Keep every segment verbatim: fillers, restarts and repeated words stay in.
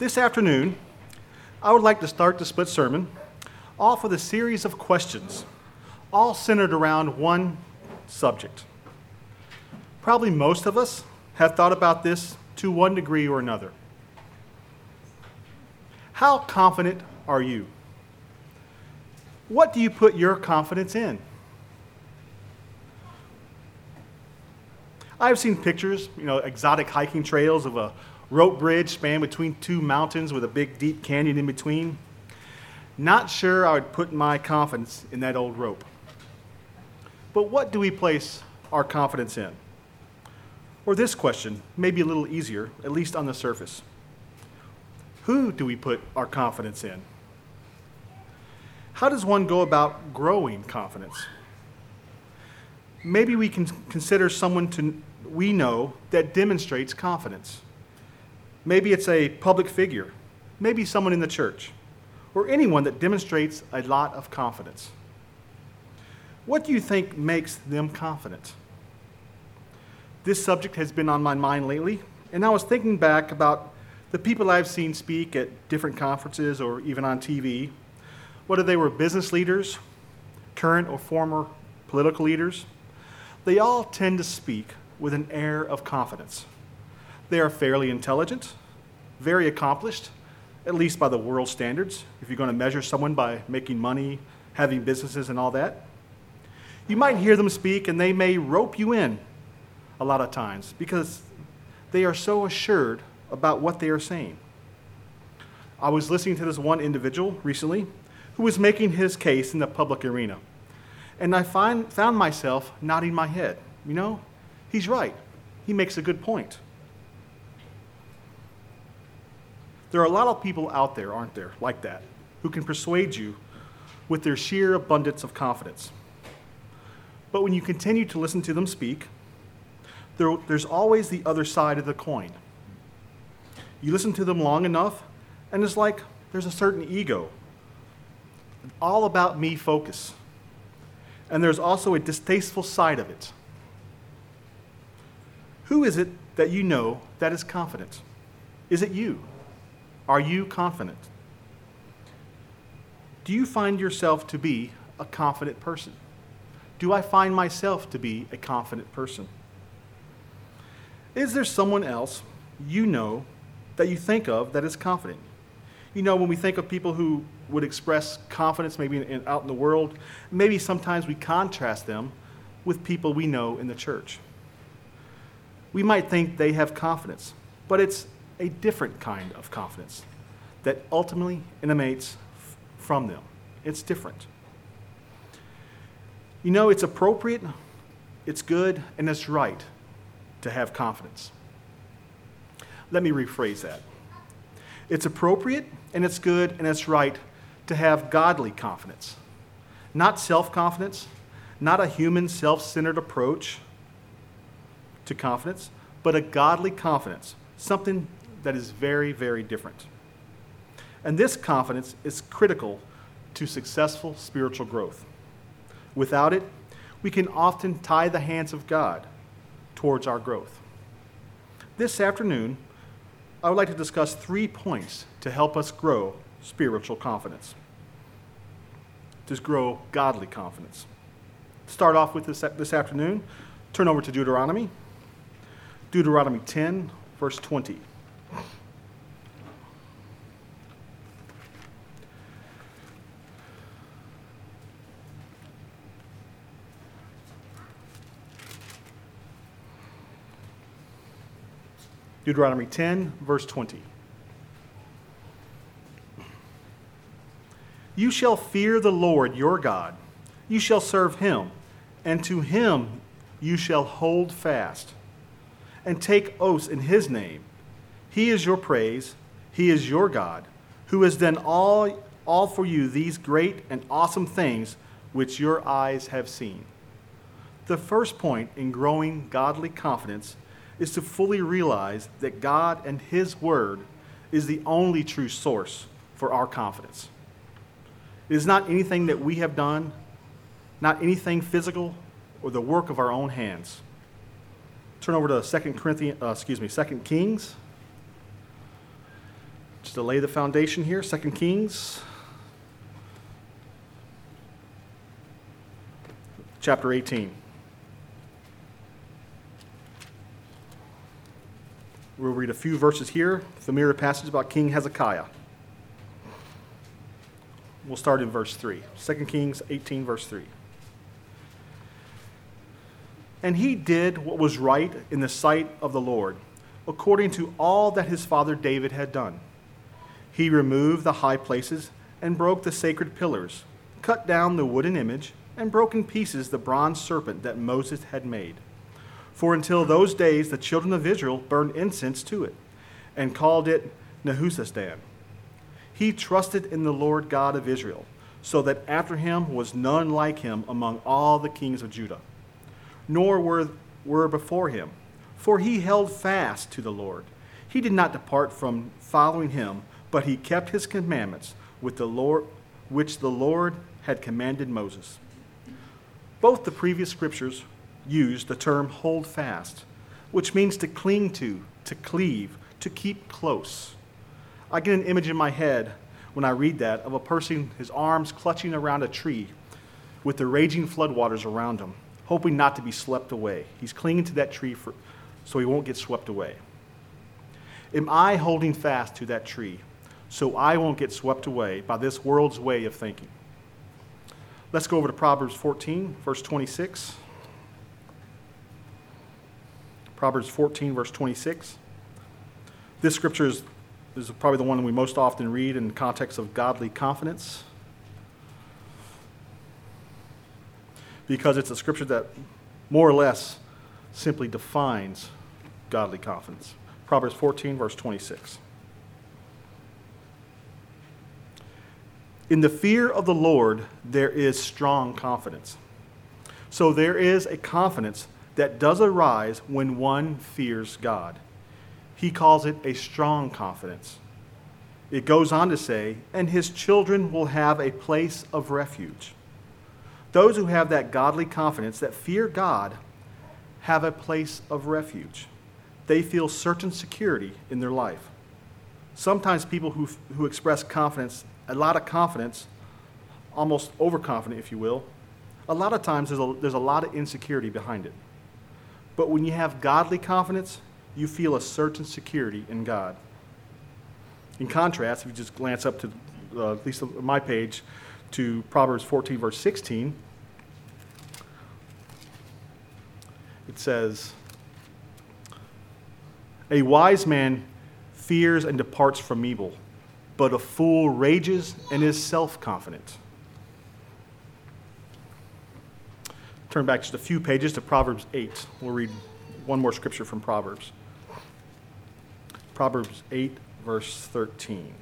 This afternoon, I would like to start the split sermon off with a series of questions, all centered around one subject. Probably most of us have thought about this to one degree or another. How confident are you? What do you put your confidence in? I've seen pictures, you know, exotic hiking trails of a rope bridge spanned between two mountains with a big deep canyon in between. Not sure I would put my confidence in that old rope. But what do we place our confidence in? Or this question may be a little easier, at least on the surface. Who do we put our confidence in? How does one go about growing confidence? Maybe we can consider someone to, we know that demonstrates confidence. Maybe it's a public figure, maybe someone in the church, or anyone that demonstrates a lot of confidence. What do you think makes them confident? This subject has been on my mind lately, and I was thinking back about the people I've seen speak at different conferences or even on T V, whether they were business leaders, current or former political leaders. They all tend to speak with an air of confidence. They are fairly intelligent, very accomplished, at least by the world standards, if you're going to measure someone by making money, having businesses and all that. You might hear them speak and they may rope you in a lot of times because they are so assured about what they are saying. I was listening to this one individual recently who was making his case in the public arena. And I find, found myself nodding my head. You know, he's right. He makes a good point. There are a lot of people out there, aren't there, like that, who can persuade you with their sheer abundance of confidence. But when you continue to listen to them speak, there, there's always the other side of the coin. You listen to them long enough, and it's like there's a certain ego, all about me focus. And there's also a distasteful side of it. Who is it that you know that is confident? Is it you? Are you confident? Do you find yourself to be a confident person? Do I find myself to be a confident person? Is there someone else you know that you think of that is confident? You know, when we think of people who would express confidence maybe in, in, out in the world, maybe sometimes we contrast them with people we know in the church. We might think they have confidence, but it's a different kind of confidence that ultimately emanates f- from them. It's different. You know, it's appropriate, it's good, and it's right to have confidence. Let me rephrase that. It's appropriate, and it's good, and it's right to have godly confidence. Not self-confidence, not a human self-centered approach to confidence, but a godly confidence, something that is very, very different. And this confidence is critical to successful spiritual growth. Without it, we can often tie the hands of God towards our growth. This afternoon, I would like to discuss three points to help us grow spiritual confidence, to grow godly confidence. Start off with this, this afternoon, turn over to Deuteronomy, Deuteronomy ten, verse twenty. Deuteronomy ten, verse twenty. You shall fear the Lord your God. You shall serve him, and to him you shall hold fast, and take oaths in his name. He is your praise. He is your God, who has done all, all for you these great and awesome things which your eyes have seen. The first point in growing godly confidence is to fully realize that God and his word is the only true source for our confidence. It is not anything that we have done, not anything physical or the work of our own hands. Turn over to Second Corinthians, uh, excuse me, Second Kings, Just to lay the foundation here, Second Kings chapter eighteen. We'll read a few verses here, familiar passage about King Hezekiah. We'll start in verse three. Second Kings eighteen, verse three. And he did what was right in the sight of the Lord, according to all that his father David had done. He removed the high places and broke the sacred pillars, cut down the wooden image, and broke in pieces the bronze serpent that Moses had made. For until those days the children of Israel burned incense to it, and called it Nehushtan. He trusted in the Lord God of Israel, so that after him was none like him among all the kings of Judah. Nor were, were before him, for he held fast to the Lord. He did not depart from following him, but he kept his commandments with the Lord, which the Lord had commanded Moses. Both the previous scriptures used the term hold fast, which means to cling to, to cleave, to keep close. I get an image in my head when I read that of a person, his arms clutching around a tree with the raging floodwaters around him, hoping not to be swept away. He's clinging to that tree for, so he won't get swept away. Am I holding fast to that tree so I won't get swept away by this world's way of thinking? Let's go over to Proverbs fourteen, verse twenty-six. Proverbs fourteen, verse twenty-six. This scripture is, is probably the one that we most often read in the context of godly confidence, because it's a scripture that more or less simply defines godly confidence. Proverbs fourteen, verse twenty-six. In the fear of the Lord, there is strong confidence. So there is a confidence that does arise when one fears God. He calls it a strong confidence. It goes on to say, and his children will have a place of refuge. Those who have that godly confidence, that fear God, have a place of refuge. They feel certain security in their life. Sometimes people who, who express confidence, a lot of confidence, almost overconfident, if you will, a lot of times there's a, there's a lot of insecurity behind it. But when you have godly confidence, you feel a certain security in God. In contrast, if you just glance up to, uh, at least on my page, to Proverbs fourteen, verse sixteen, it says, a wise man fears and departs from evil, but a fool rages and is self-confident. Turn back just a few pages to Proverbs eight. We'll read one more scripture from Proverbs. Proverbs eight, verse thirteen.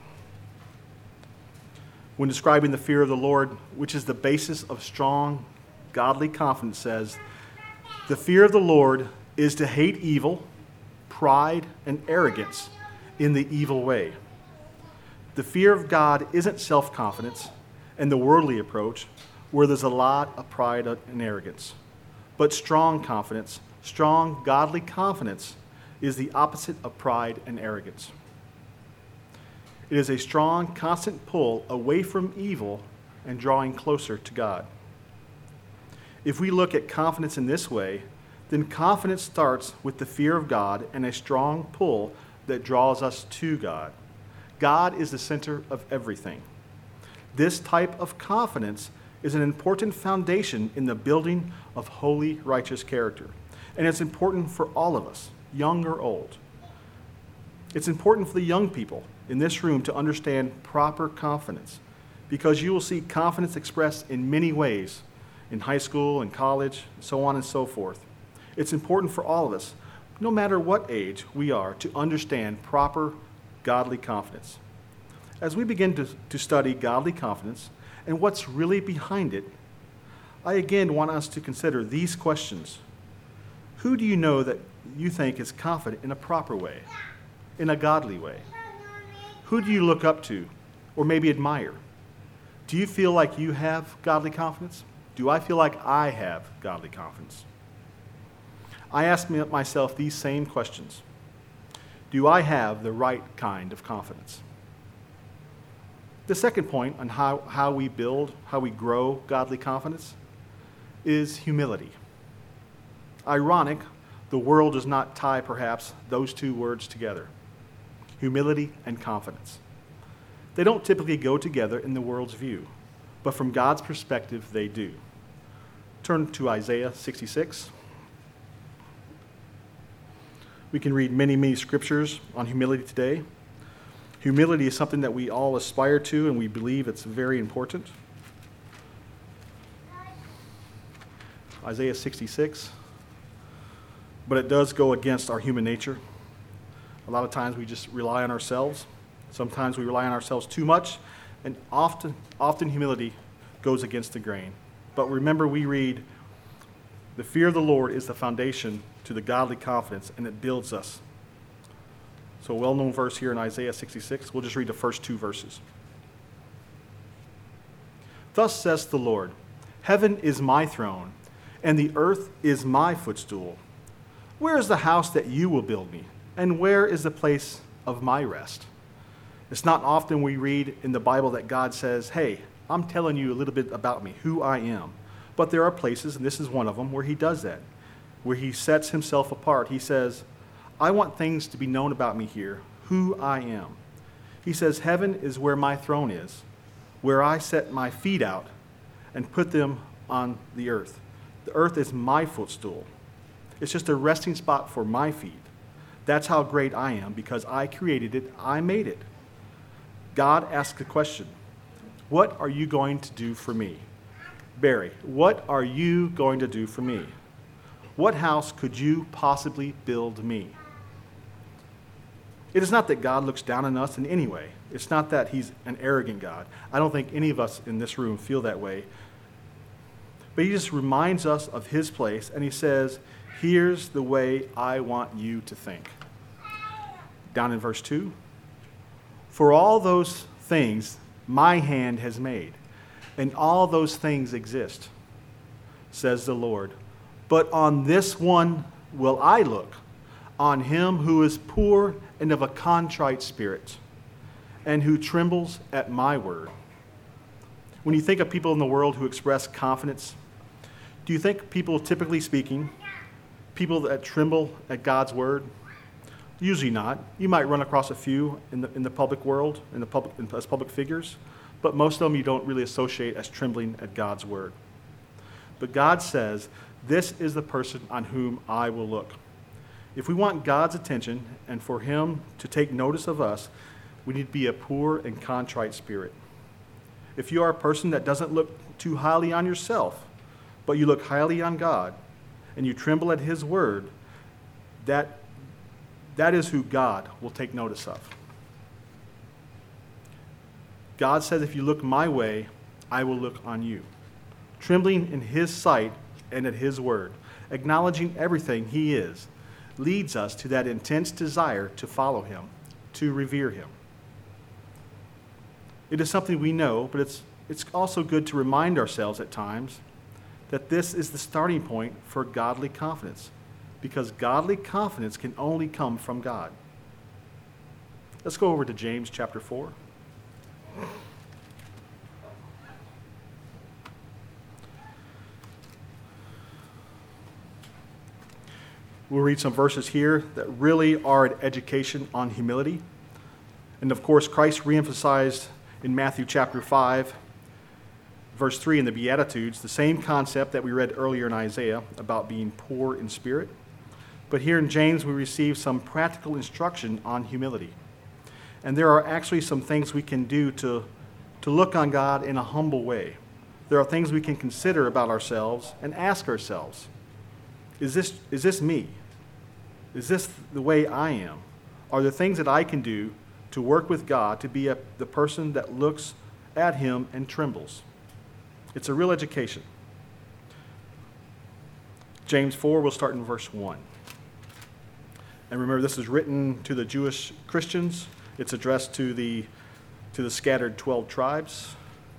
When describing the fear of the Lord, which is the basis of strong, godly confidence, says, the fear of the Lord is to hate evil, pride, and arrogance in the evil way. The fear of God isn't self-confidence and the worldly approach where there's a lot of pride and arrogance. But strong confidence, strong godly confidence is the opposite of pride and arrogance. It is a strong, constant pull away from evil and drawing closer to God. If we look at confidence in this way, then confidence starts with the fear of God and a strong pull that draws us to God. God is the center of everything. This type of confidence is an important foundation in the building of holy, righteous character. And it's important for all of us, young or old. It's important for the young people in this room to understand proper confidence, because you will see confidence expressed in many ways in high school and college, so on and so forth. It's important for all of us, no matter what age we are, to understand proper godly confidence. As we begin to, to study godly confidence and what's really behind it, I again want us to consider these questions. Who do you know that you think is confident in a proper way, in a godly way? Who do you look up to or maybe admire? Do you feel like you have godly confidence? Do I feel like I have godly confidence? I ask myself these same questions. Do I have the right kind of confidence? The second point on how, how we build, how we grow godly confidence is humility. Ironic, the world does not tie perhaps those two words together, humility and confidence. They don't typically go together in the world's view, but from God's perspective, they do. Turn to Isaiah sixty-six. We can read many, many scriptures on humility today. Humility is something that we all aspire to, and we believe it's very important. Isaiah sixty-six. But it does go against our human nature. A lot of times we just rely on ourselves. Sometimes we rely on ourselves too much, and often, often humility goes against the grain. But remember, we read, the fear of the Lord is the foundation to the godly confidence, and it builds us. So a well-known verse here in Isaiah sixty-six. We'll just read the first two verses. Thus says the Lord, heaven is my throne, and the earth is my footstool. Where is the house that you will build me? And where is the place of my rest? It's not often we read in the Bible that God says, hey, I'm telling you a little bit about me, who I am. But there are places, and this is one of them, where he does that, where he sets himself apart. He says, I want things to be known about me here, who I am. He says, heaven is where my throne is, where I set my feet out and put them on the earth. The earth is my footstool. It's just a resting spot for my feet. That's how great I am, because I created it, I made it. God asked the question, what are you going to do for me? Barry, what are you going to do for me? What house could you possibly build me? It is not that God looks down on us in any way. It's not that he's an arrogant God. I don't think any of us in this room feel that way. But he just reminds us of his place, and he says, here's the way I want you to think. Down in verse two, for all those things my hand has made, and all those things exist, says the Lord. But on this one will I look, on him who is poor and of a contrite spirit, and who trembles at my word. When you think of people in the world who express confidence, do you think people, typically speaking, people that tremble at God's word? Usually not. You might run across a few in the in the public world, in the public as public figures, but most of them you don't really associate as trembling at God's word. But God says, this is the person on whom I will look. If we want God's attention and for him to take notice of us, we need to be a poor and contrite spirit. If you are a person that doesn't look too highly on yourself, but you look highly on God, and you tremble at his word, that, that is who God will take notice of. God says, if you look my way, I will look on you. Trembling in his sight and at his word, acknowledging everything he is, leads us to that intense desire to follow him, to revere him. It is something we know, but it's, it's also good to remind ourselves at times that this is the starting point for godly confidence, because godly confidence can only come from God. Let's go over to James chapter four. We'll read some verses here that really are an education on humility. And of course, Christ reemphasized in Matthew chapter five, verse three in the Beatitudes, the same concept that we read earlier in Isaiah about being poor in spirit. But here in James, we receive some practical instruction on humility. And there are actually some things we can do to, to look on God in a humble way. There are things we can consider about ourselves and ask ourselves, is this, is this me? Is this the way I am? Are there things that I can do to work with God to be a, the person that looks at him and trembles? It's a real education. James four, we'll start in verse one. And remember, this is written to the Jewish Christians. It's addressed to the, to the scattered twelve tribes.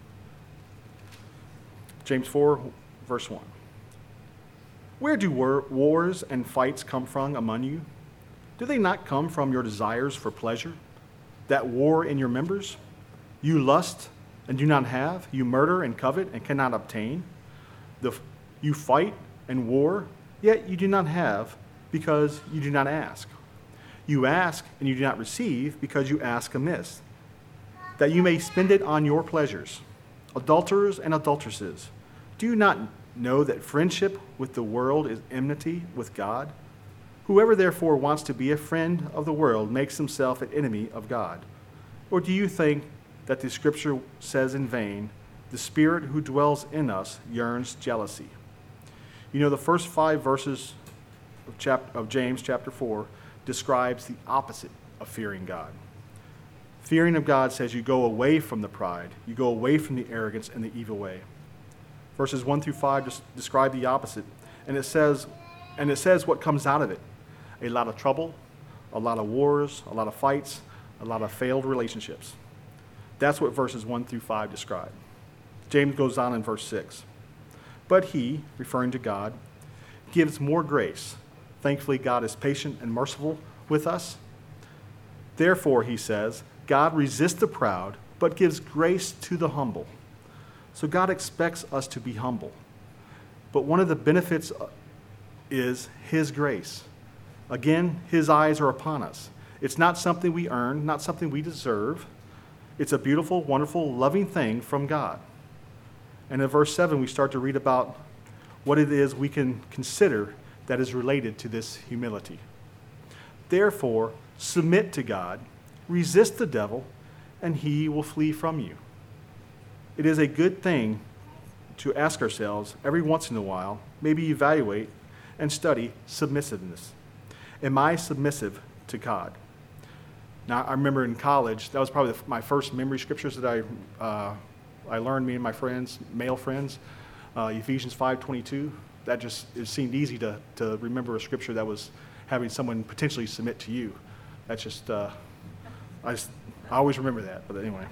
James four, verse one. Where do war, wars and fights come from among you? Do they not come from your desires for pleasure that war in your members? You lust and do not have. You murder and covet and cannot obtain. The, you fight and war, yet you do not have because you do not ask. You ask and you do not receive because you ask amiss, that you may spend it on your pleasures. Adulterers and adulteresses, do you not know that friendship with the world is enmity with God? Whoever therefore wants to be a friend of the world makes himself an enemy of God. Or do you think that the scripture says in vain, the Spirit who dwells in us yearns jealousy? You know, the first five verses of, chap- of James chapter four describes the opposite of fearing God. Fearing of God says you go away from the pride, you go away from the arrogance and the evil way. Verses one through five just describe the opposite, and it says, and it says what comes out of it: a lot of trouble, a lot of wars, a lot of fights, a lot of failed relationships. That's what verses one through five describe. James goes on in verse six. But he, referring to God, gives more grace. Thankfully, God is patient and merciful with us. Therefore, he says, God resists the proud, but gives grace to the humble. So God expects us to be humble. But one of the benefits is his grace. Again, his eyes are upon us. It's not something we earn, not something we deserve. It's a beautiful, wonderful, loving thing from God. And in verse seven, we start to read about what it is we can consider that is related to this humility. Therefore, submit to God, resist the devil, and he will flee from you. It is a good thing to ask ourselves every once in a while, maybe evaluate and study submissiveness. Am I submissive to God? Now, I remember in college, that was probably the, my first memory scriptures that I uh, I learned, me and my friends, male friends, uh, Ephesians five twenty-two. That just, it seemed easy to, to remember a scripture that was having someone potentially submit to you. That's just, uh, I just, I always remember that, but anyway.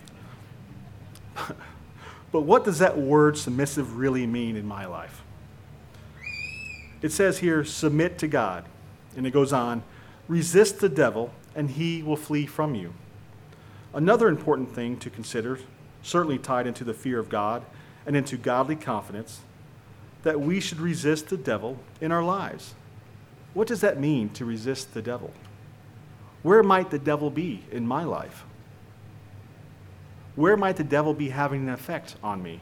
But what does that word submissive really mean in my life? It says here, submit to God. And it goes on, resist the devil, and he will flee from you. Another important thing to consider, certainly tied into the fear of God and into godly confidence, that we should resist the devil in our lives. What does that mean, to resist the devil? Where might the devil be in my life? Where might the devil be having an effect on me?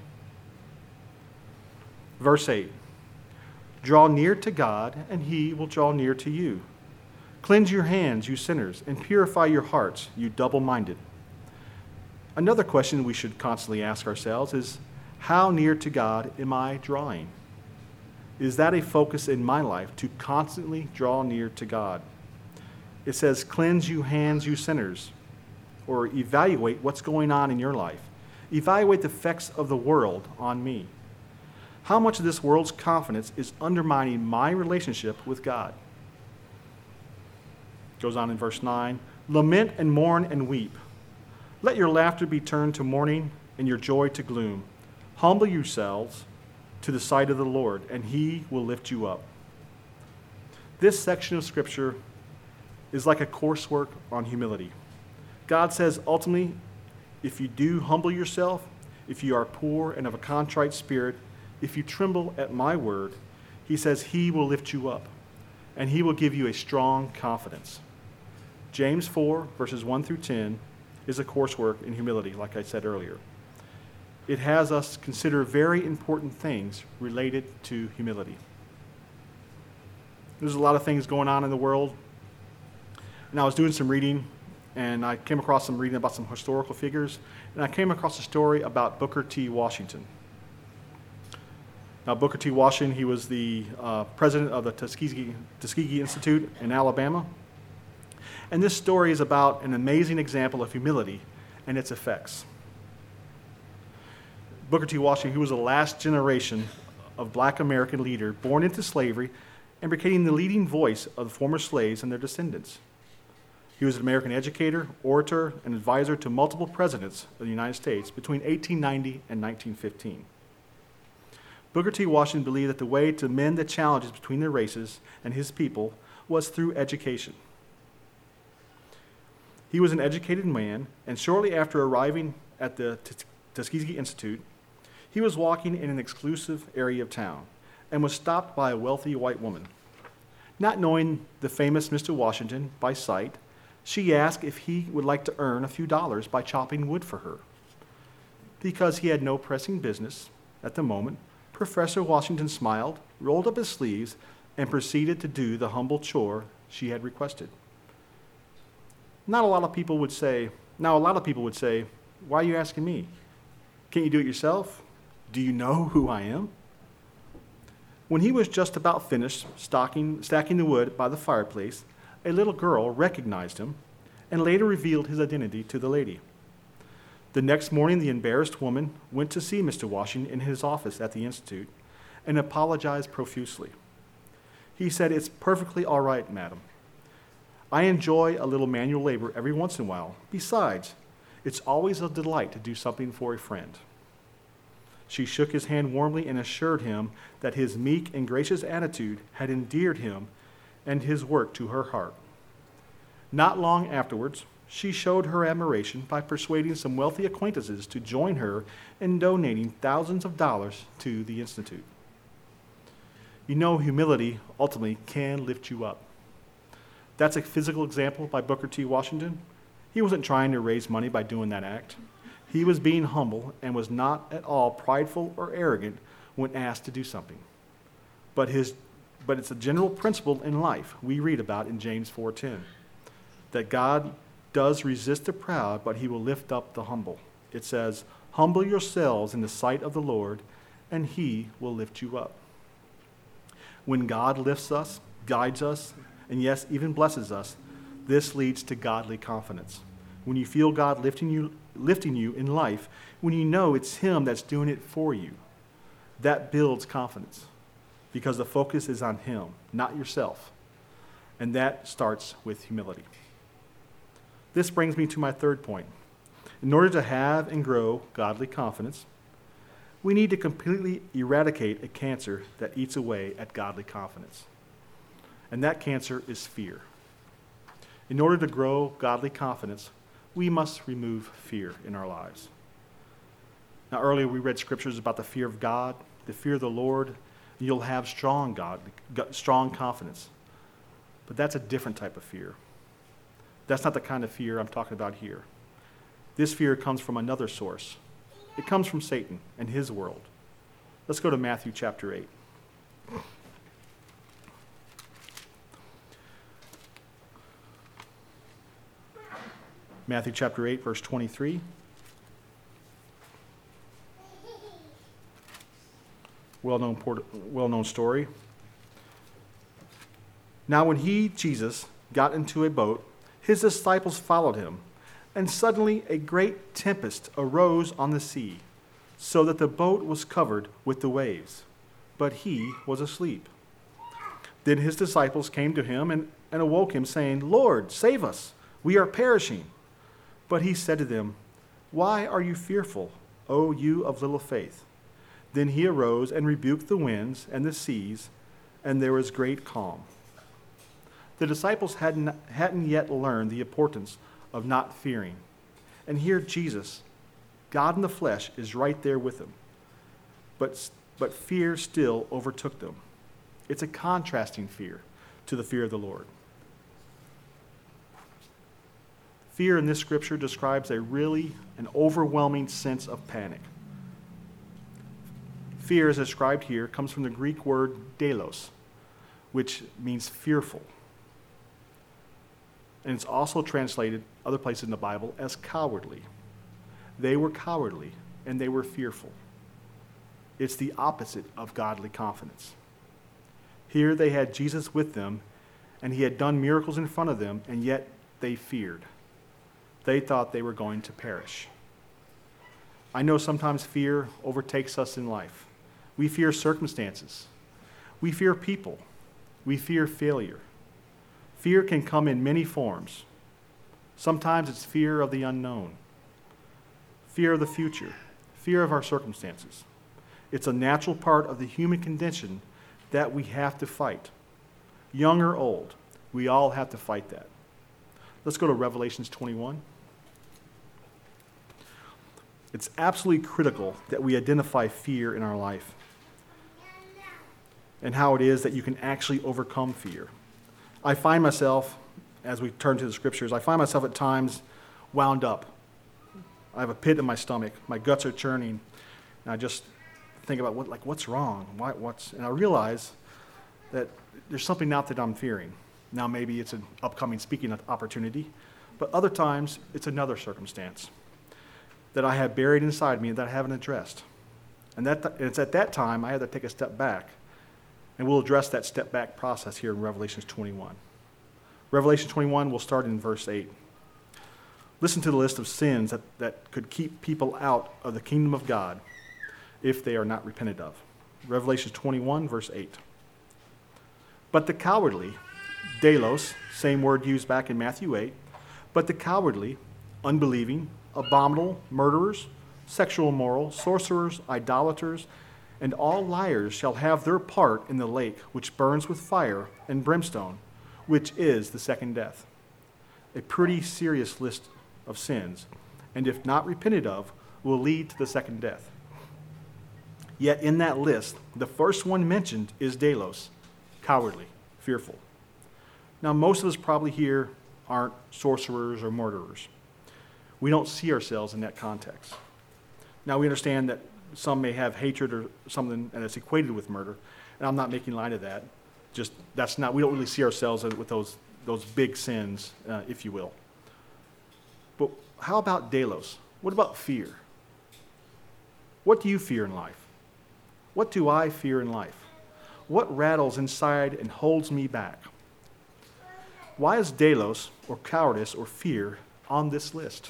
Verse eight, draw near to God, and he will draw near to you. Cleanse your hands, you sinners, and purify your hearts, you double-minded. Another question we should constantly ask ourselves is, how near to God am I drawing? Is that a focus in my life, to constantly draw near to God? It says, cleanse you hands, you sinners, or evaluate what's going on in your life. Evaluate the effects of the world on me. How much of this world's confidence is undermining my relationship with God? Goes on in verse nine, lament and mourn and weep. Let your laughter be turned to mourning and your joy to gloom. Humble yourselves to the sight of the Lord, and he will lift you up. This section of Scripture is like a coursework on humility. God says ultimately, if you do humble yourself, if you are poor and of a contrite spirit, if you tremble at my word, he says he will lift you up, and he will give you a strong confidence. James four, verses one through ten, is a coursework in humility, like I said earlier. It has us consider very important things related to humility. There's a lot of things going on in the world, and I was doing some reading, and I came across some reading about some historical figures, and I came across a story about Booker T. Washington. Now, Booker T. Washington, he was the uh, president of the Tuskegee, Tuskegee Institute in Alabama. And this story is about an amazing example of humility and its effects. Booker T. Washington, he was the last generation of black American leader born into slavery and became the leading voice of the former slaves and their descendants. He was an American educator, orator, and advisor to multiple presidents of the United States between eighteen ninety and nineteen fifteen. Booker T. Washington believed that the way to mend the challenges between the races and his people was through education. He was an educated man, and shortly after arriving at the Tuskegee Institute, he was walking in an exclusive area of town and was stopped by a wealthy white woman. Not knowing the famous Mister Washington by sight, she asked if he would like to earn a few dollars by chopping wood for her. Because he had no pressing business at the moment, Professor Washington smiled, rolled up his sleeves, and proceeded to do the humble chore she had requested. Not a lot of people would say, now a lot of people would say, why are you asking me? Can't you do it yourself? Do you know who I am? When he was just about finished stocking, stacking the wood by the fireplace, a little girl recognized him and later revealed his identity to the lady. The next morning, the embarrassed woman went to see Mister Washington in his office at the Institute and apologized profusely. He said, "It's perfectly all right, madam. I enjoy a little manual labor every once in a while. Besides, it's always a delight to do something for a friend." She shook his hand warmly and assured him that his meek and gracious attitude had endeared him and his work to her heart. Not long afterwards, she showed her admiration by persuading some wealthy acquaintances to join her in donating thousands of dollars to the Institute. You know, humility ultimately can lift you up. That's a physical example by Booker T. Washington. He wasn't trying to raise money by doing that act. He was being humble and was not at all prideful or arrogant when asked to do something. But his, but it's a general principle in life we read about in James four ten, that God does resist the proud, but he will lift up the humble. It says, "Humble yourselves in the sight of the Lord, and he will lift you up." When God lifts us, guides us, and yes, even blesses us, this leads to godly confidence. When you feel God lifting you, lifting you in life, when you know it's him that's doing it for you, that builds confidence because the focus is on him, not yourself. And that starts with humility. This brings me to my third point. In order to have and grow godly confidence, we need to completely eradicate a cancer that eats away at godly confidence. And that cancer is fear. In order to grow godly confidence, we must remove fear in our lives. Now, earlier we read scriptures about the fear of God, the fear of the Lord, and you'll have strong God, strong confidence. But that's a different type of fear. That's not the kind of fear I'm talking about here. This fear comes from another source. It comes from Satan and his world. Let's go to Matthew chapter eight. Matthew chapter eight, verse twenty-three. Well-known, well-known story. Now when he, Jesus, got into a boat, his disciples followed him, and suddenly a great tempest arose on the sea, so that the boat was covered with the waves, but he was asleep. Then his disciples came to him and, and awoke him, saying, "Lord, save us, we are perishing." But he said to them, "Why are you fearful, O you of little faith?" Then he arose and rebuked the winds and the seas, and there was great calm. The disciples hadn't, hadn't yet learned the importance of not fearing. And here Jesus, God in the flesh, is right there with them. But, but fear still overtook them. It's a contrasting fear to the fear of the Lord. Fear in this scripture describes a really, an overwhelming sense of panic. Fear, as described here, comes from the Greek word delos, which means fearful. And it's also translated other places in the Bible as cowardly. They were cowardly and they were fearful. It's the opposite of godly confidence. Here they had Jesus with them, and he had done miracles in front of them, and yet they feared. They thought they were going to perish. I know sometimes fear overtakes us in life. We fear circumstances. We fear people. We fear failure. Fear can come in many forms. Sometimes it's fear of the unknown, fear of the future, fear of our circumstances. It's a natural part of the human condition that we have to fight. Young or old, we all have to fight that. Let's go to Revelations twenty-one. It's absolutely critical that we identify fear in our life and how it is that you can actually overcome fear. I find myself, as we turn to the scriptures, I find myself at times wound up. I have a pit in my stomach. My guts are churning. And I just think about, what, like, what's wrong? Why, what's, and I realize that there's something out there that I'm fearing. Now maybe it's an upcoming speaking opportunity, but other times it's another circumstance that I have buried inside me that I haven't addressed. And that th- it's at that time I have to take a step back. And we'll address that step back process here in Revelation twenty-one. Revelation twenty-one, we'll start in verse eight. Listen to the list of sins that, that could keep people out of the kingdom of God if they are not repented of. Revelation twenty-one, verse eight. But the cowardly, delos, same word used back in Matthew eight, but the cowardly, unbelieving, abominable, murderers, sexual immoral, sorcerers, idolaters, and all liars shall have their part in the lake which burns with fire and brimstone, which is the second death. A pretty serious list of sins, and if not repented of, will lead to the second death. Yet in that list, the first one mentioned is delos, cowardly, fearful. Now, most of us probably here aren't sorcerers or murderers. We don't see ourselves in that context. Now, we understand that some may have hatred or something and it's equated with murder, and I'm not making light of that. Just that's not, we don't really see ourselves with those, those big sins, uh, if you will. But how about delos? What about fear? What do you fear in life? What do I fear in life? What rattles inside and holds me back? Why is delos, or cowardice, or fear on this list?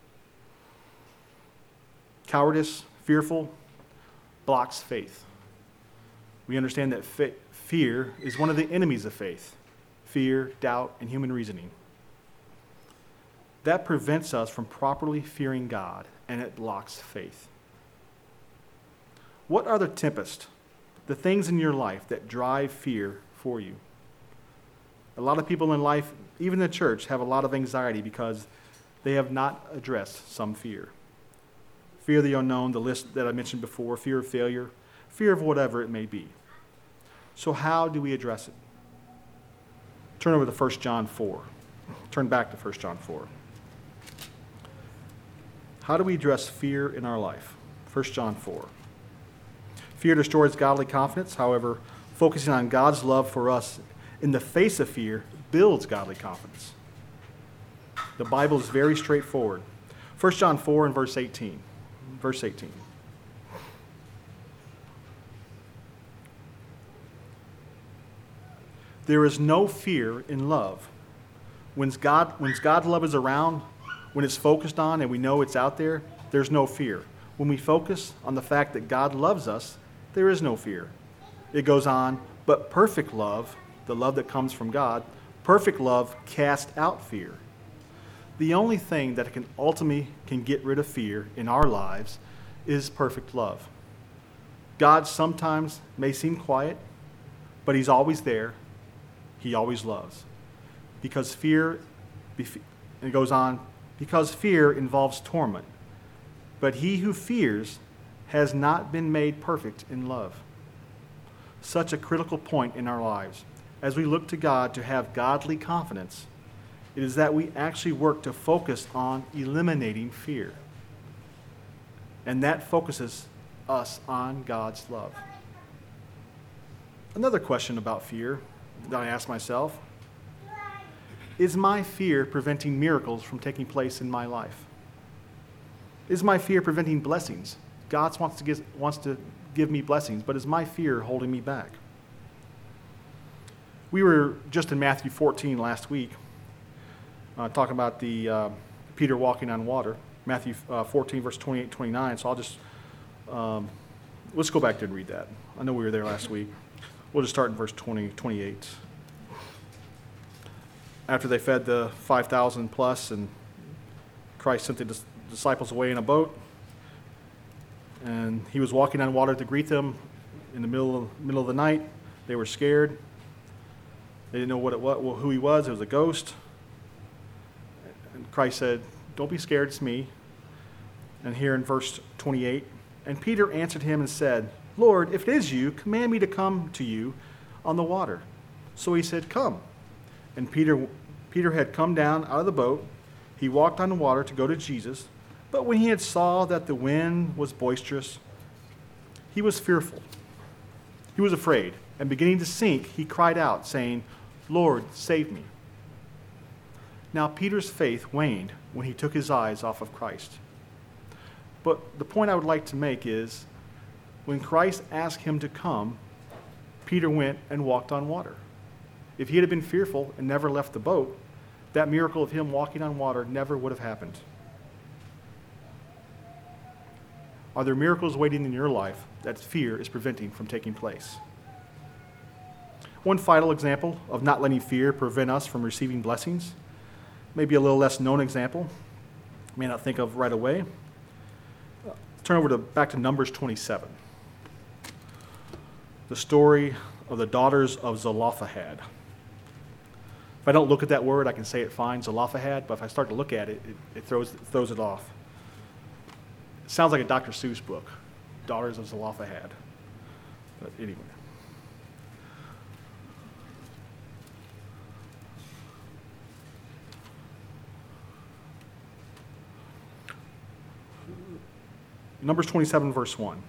Cowardice, fearful, blocks faith. We understand that fa- fear is one of the enemies of faith. Fear, doubt, and human reasoning. That prevents us from properly fearing God, and it blocks faith. What are the tempest, the things in your life that drive fear for you? A lot of people in life, even in the church, have a lot of anxiety because they have not addressed some fear. Fear of the unknown, the list that I mentioned before, fear of failure, fear of whatever it may be. So how do we address it? Turn over to First John four. Turn back to First John four. How do we address fear in our life? First John four. Fear destroys godly confidence. However, focusing on God's love for us in the face of fear builds godly confidence. The Bible is very straightforward. First John four and verse eighteen. Verse eighteen. There is no fear in love. When God, when God's love is around, when it's focused on and we know it's out there, there's no fear. When we focus on the fact that God loves us, there is no fear. It goes on, but perfect love, the love that comes from God, perfect love casts out fear. The only thing that can ultimately can get rid of fear in our lives is perfect love. God sometimes may seem quiet, but he's always there. He always loves. Because fear, and it goes on, because fear involves torment. But he who fears has not been made perfect in love. Such a critical point in our lives. As we look to God to have godly confidence, it is that we actually work to focus on eliminating fear. And that focuses us on God's love. Another question about fear that I ask myself, is my fear preventing miracles from taking place in my life? Is my fear preventing blessings? God wants to give, wants to give me blessings, but is my fear holding me back? We were just in Matthew fourteen last week, uh, talking about the uh, Peter walking on water. Matthew uh, fourteen, verse twenty-eight, twenty-nine. So I'll just, um, let's go back there and read that. I know we were there last week. We'll just start in verse twenty, twenty-eight. After they fed the five thousand plus, and Christ sent the dis- disciples away in a boat, and he was walking on water to greet them in the middle of, middle of the night. They were scared. They didn't know what it was, well, who he was. It was a ghost. And Christ said, "Don't be scared, it's me." And here in verse twenty-eight, and Peter answered him and said, Lord, if it is you, command me to come to you on the water. So he said, come. And Peter, Peter had come down out of the boat. He walked on the water to go to Jesus. But when he had saw that the wind was boisterous, he was fearful. He was afraid, and beginning to sink, he cried out, saying, Lord, save me. Now Peter's faith waned when he took his eyes off of Christ. But the point I would like to make is, when Christ asked him to come, Peter went and walked on water. If he had been fearful and never left the boat, that miracle of him walking on water never would have happened. Are there miracles waiting in your life that fear is preventing from taking place? One final example of not letting fear prevent us from receiving blessings, maybe a little less known example, may not think of right away. Turn over to back to Numbers twenty-seven. The story of the daughters of Zelophehad. If I don't look at that word, I can say it fine, Zelophehad, but if I start to look at it, it, it throws it throws it off. It sounds like a Doctor Seuss book, Daughters of Zelophehad. But anyway. Numbers twenty-seven, verse one.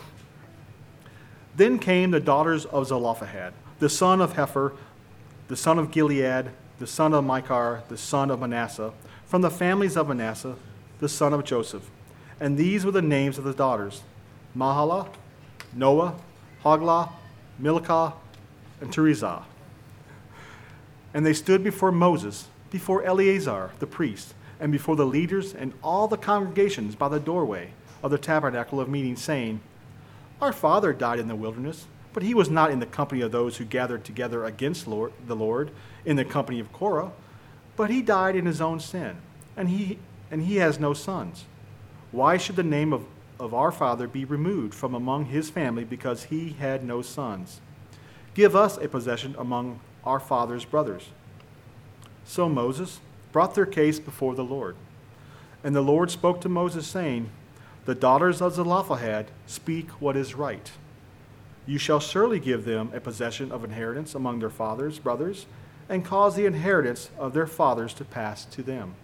Then came the daughters of Zelophehad, the son of Hepher, the son of Gilead, the son of Machir, the son of Manasseh, from the families of Manasseh, the son of Joseph. And these were the names of the daughters: Mahlah, Noah, Hoglah, Milcah, and Tirzah. And they stood before Moses, before Eleazar the priest, and before the leaders and all the congregations by the doorway of the tabernacle of meeting, saying, Our father died in the wilderness, but he was not in the company of those who gathered together against Lord, the Lord, in the company of Korah, but he died in his own sin, and he and he has no sons. Why should the name of, of our father be removed from among his family because he had no sons? Give us a possession among our father's brothers. So Moses brought their case before the Lord. And the Lord spoke to Moses, saying, The daughters of Zelophehad speak what is right. You shall surely give them a possession of inheritance among their father's brothers, and cause the inheritance of their fathers to pass to them.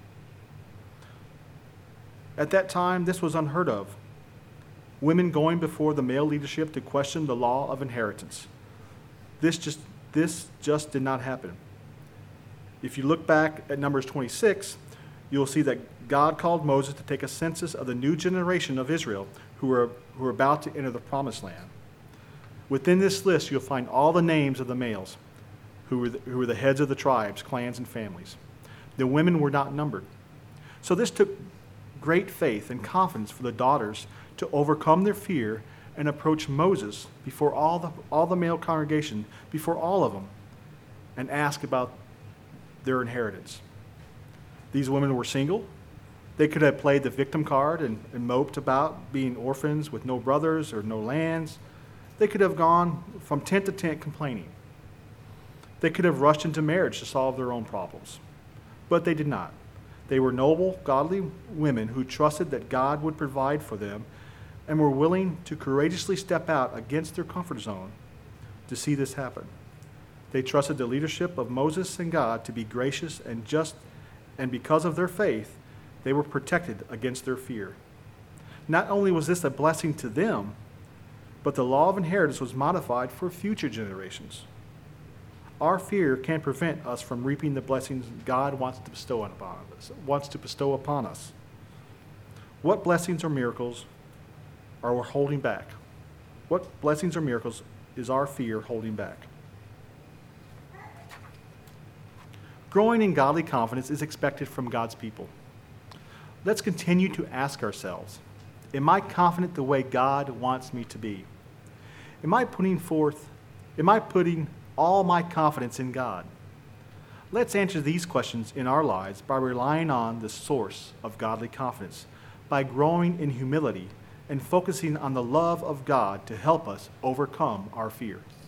At that time, this was unheard of. Women going before the male leadership to question the law of inheritance. This just, this just did not happen. If you look back at Numbers twenty-six, you'll see that God called Moses to take a census of the new generation of Israel who were, who were about to enter the promised land. Within this list, you'll find all the names of the males who were the, who were the heads of the tribes, clans, and families. The women were not numbered. So this took great faith and confidence for the daughters to overcome their fear and approach Moses before all the, all the male congregation, before all of them, and ask about their inheritance. These women were single. They could have played the victim card and, and moped about being orphans with no brothers or no lands. They could have gone from tent to tent complaining. They could have rushed into marriage to solve their own problems. But they did not. They were noble, godly women who trusted that God would provide for them and were willing to courageously step out against their comfort zone to see this happen. They trusted the leadership of Moses and God to be gracious and just, and because of their faith, they were protected against their fear. Not only was this a blessing to them, but the law of inheritance was modified for future generations. Our fear can prevent us from reaping the blessings God wants to bestow upon us, wants to bestow upon us. What blessings or miracles are we holding back? What blessings or miracles is our fear holding back? Growing in godly confidence is expected from God's people. Let's continue to ask ourselves, am I confident the way God wants me to be? Am I putting forth, am I putting all my confidence in God? Let's answer these questions in our lives by relying on the source of godly confidence, by growing in humility and focusing on the love of God to help us overcome our fears.